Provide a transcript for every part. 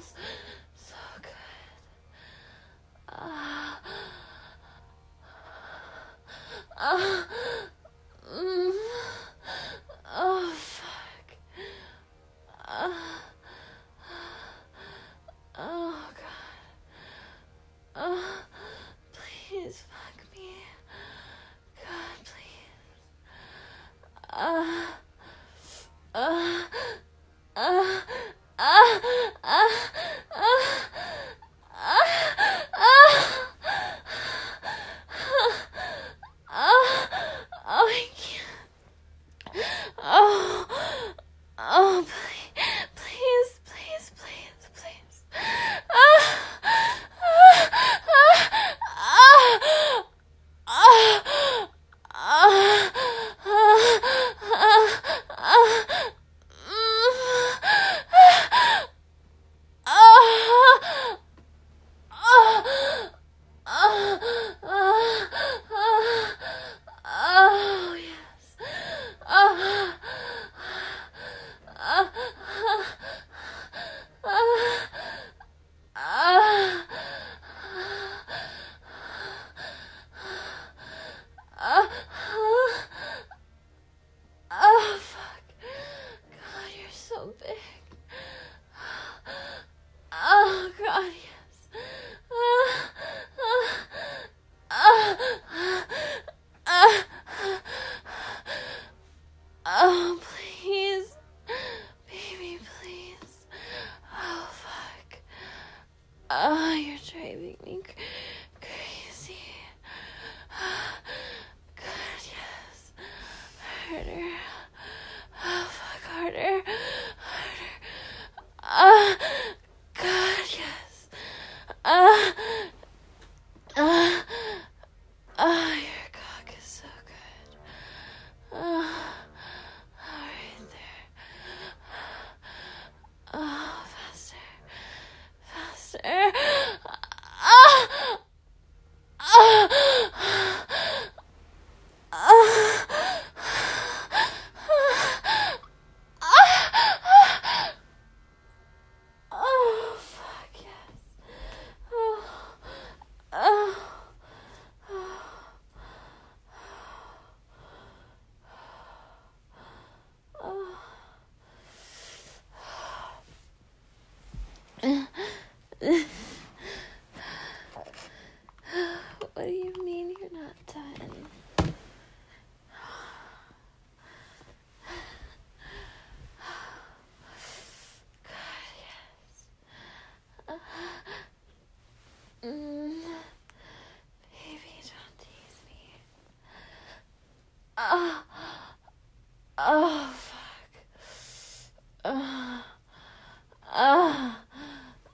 feels so good. Mm. Oh, fuck. Oh, God. Please fuck me. God, please. Uh, uh, uh, uh, uh, I can't. Oh, please, please, please, please. Oh, yes. Oh, fuck. God, you're so big. Oh, God, yes. Oh, please. Baby, please. Oh, fuck. Oh, you're driving me crazy. God, yes. Harder. Oh, fuck, harder. Harder. God, yes. Your cock is so good. Right there. Oh, faster. Faster. Oh, fuck, yes. Oh. What do you mean you're not done? God, yes. Baby, don't tease me. Oh, fuck.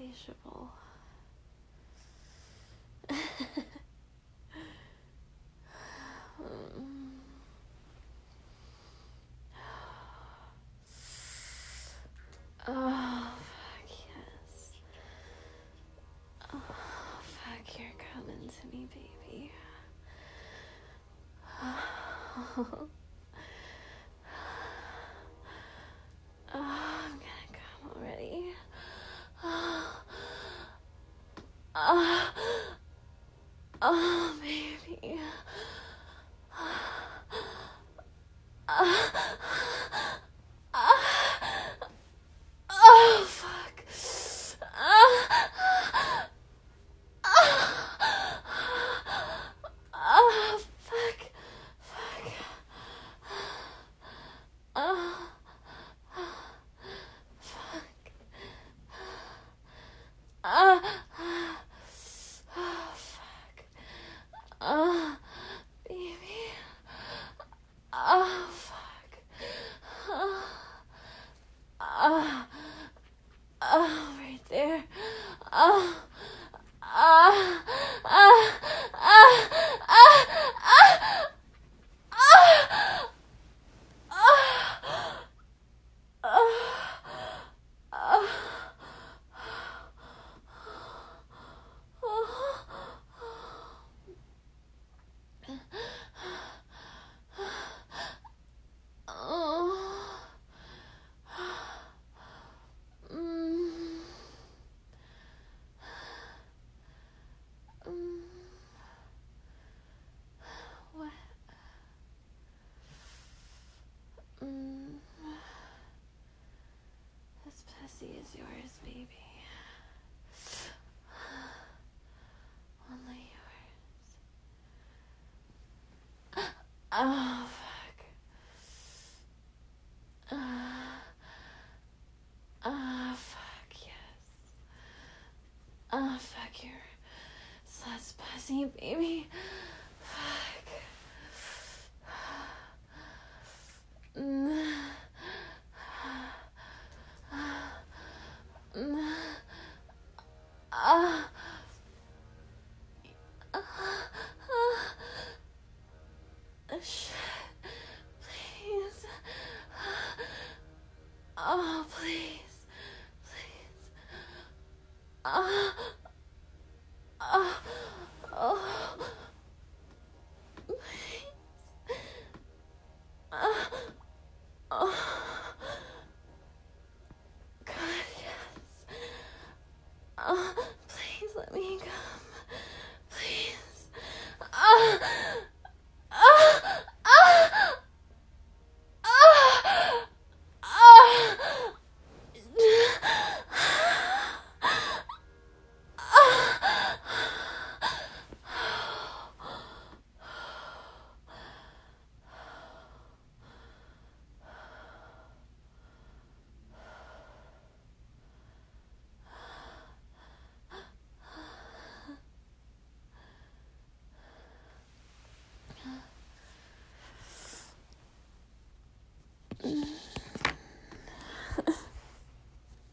insatiable. Oh, fuck yes. Oh, fuck, you're coming to me, baby. Oh, I'm gonna come already. Oh, baby. Oh, fuck. Oh, fuck. Fuck. Oh, fuck. Oh, fuck. Oh, baby. Oh, fuck. Right there. Oh, what? This pussy is yours, baby. Only yours. Oh, fuck. Fuck, yes. Fuck, your slut's pussy, baby. Fuck. Shit. Please. Oh, please. Please. Oh. Please. God, yes. Please let me come. Please.